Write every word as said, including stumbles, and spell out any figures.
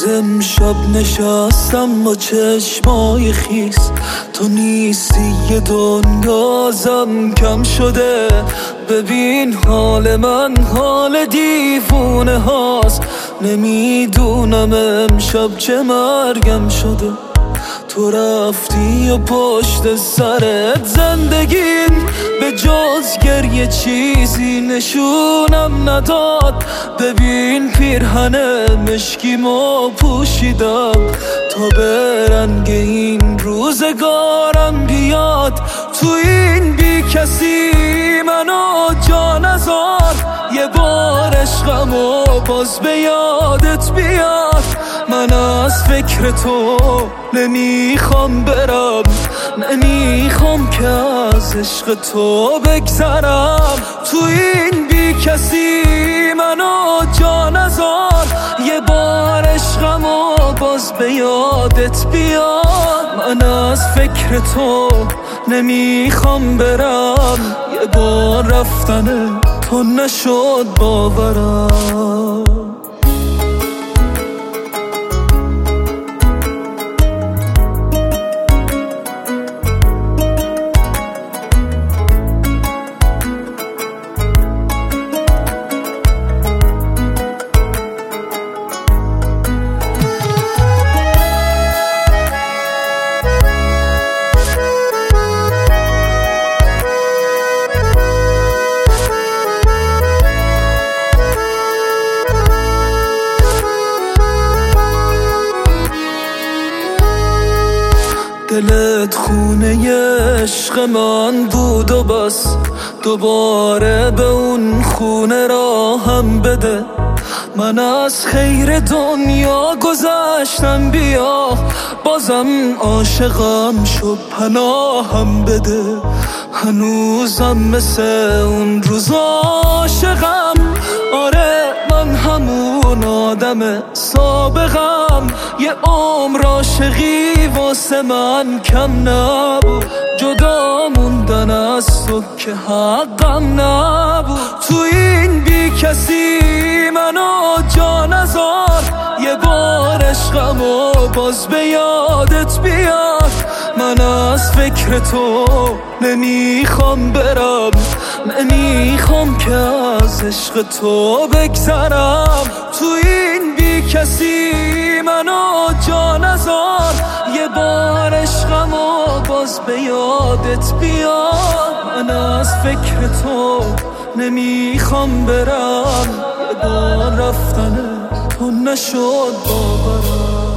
امشب نشستم با چشمای خیس، تو نیستی یه دنیازم کم شده. ببین حال من حال دیوونه هاست، نمیدونم امشب چه مرگم شده. تو رفتی و پشت سرت زندگیم به جز گریه چیزی نشونم نداد. ببین پیرهن مشکیمو پوشیدم تا به رنگ این روزگارم بیاد. تو این بی کسی منو جا نذار، یه بار عشقمو باز به یادت بیاد. من از فکر تو نمیخوام برم، نمیخوام که از عشق تو بگذرم. تو این بی کسی منو جا نذار، یه بار عشقمو باز به یادت بیاد. من از فکر تو نمیخوام برم، یه بار رفتن تو نشد باورم. دلت خونه عشق من بود و بس، دوباره به اون خونه راهم بده. من از خیر دنیا گذشتم، بیا بازم عاشقم شو پناهم بده. هنوزم مثل اون روز عاشقم، آره من همون آدم سابقم. یه عمر عاشقی واسه من کم نبود، جدا موندن از تو که حقم نبود. تو این بی کسی منو جا نذار، یه بار عشقمو باز به یادت بیاد. من از فکر تو نمیخوام برم، نمیخوام که از عشق تو بگذرم. تو این بی کسی منو جا نذار، یه بار عشقمو باز به یادت بیاد. من از فکر تو نمیخوام برم، یه بار رفتن تو نشد باورم.